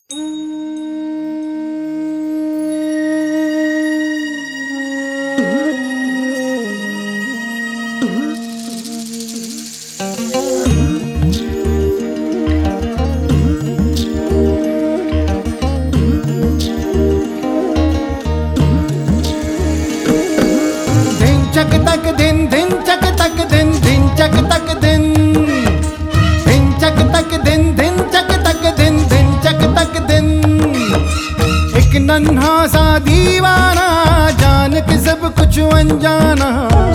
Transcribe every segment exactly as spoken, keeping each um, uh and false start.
चक तक दिन दिन चक तक दिन दिन चक तक दिन दिन चक तक दिन दिन चक तक दिन दिन चक तक दिन। एक नन्हा सा दीवाना जान के सब कुछ अनजाना,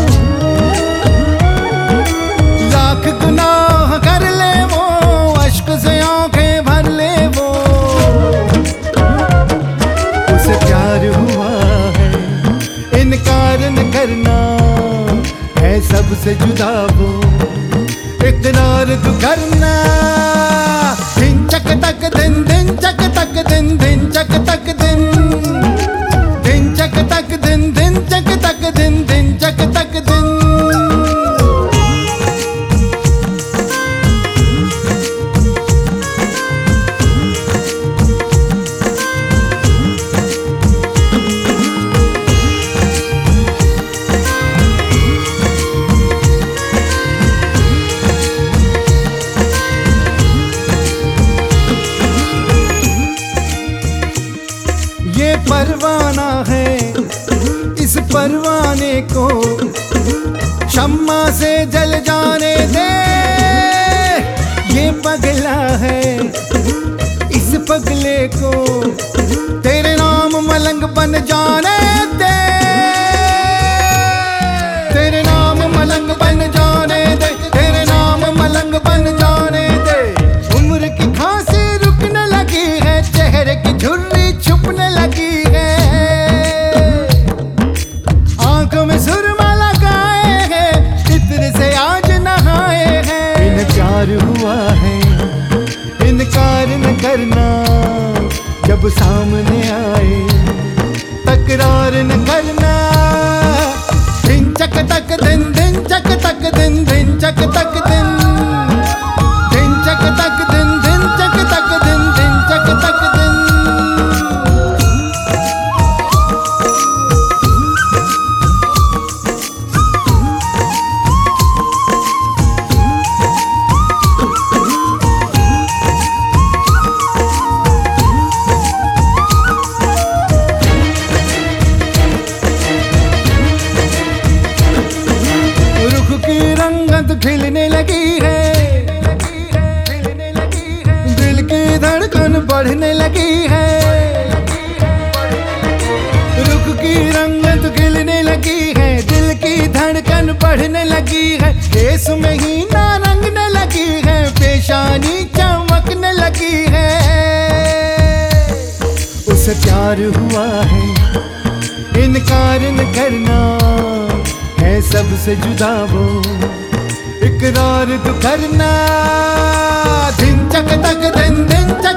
लाख गुनाह कर ले वो अश्क से आंखें भर ले वो। उसे प्यार हुआ है इनकार न करना है सबसे जुदा वो, इकरार तू करना। दिन चक तक दिन दिन चक तक दिन दिन चक तक दिन दिन चक तक दिन दिन चक तक दिन दिन चक तक दिन। ये परवाना है इस परवाने को शम्मा से जल जाने दे। ये पगला है इस पगले को तेरे नाम मलंग बन जाने दे। तेरे नाम मलंग बन जाने दे, तेरे नाम मलंग बन जाने दे। उम्र की खांसी रुकने लगी है, चेहरे की झुर्री छुपने लगी है, आंखों में सुरमा लगाए हैं, इत्र से आज नहाए हैं। इनकार हुआ है इनकार न करना जब सामने आए, तकरार न करना। दिन चक तक दिन दिन चक तक दिन दिन चक तक दिन दिन चक तक दिन दिन चक तक दिन दिन चक तक दिन। खिलने लगी है दिल की धड़कन बढ़ने लगी है, रुख की रंगत खिलने लगी है, दिल की धड़कन बढ़ने लगी है। केस में ही ना रंगने लगी है, पेशानी चमकने लगी है। उसे प्यार हुआ है इनकार न करना है सबसे जुदा वो, इकरार तू करना। दिन चक तक दिन दिन चक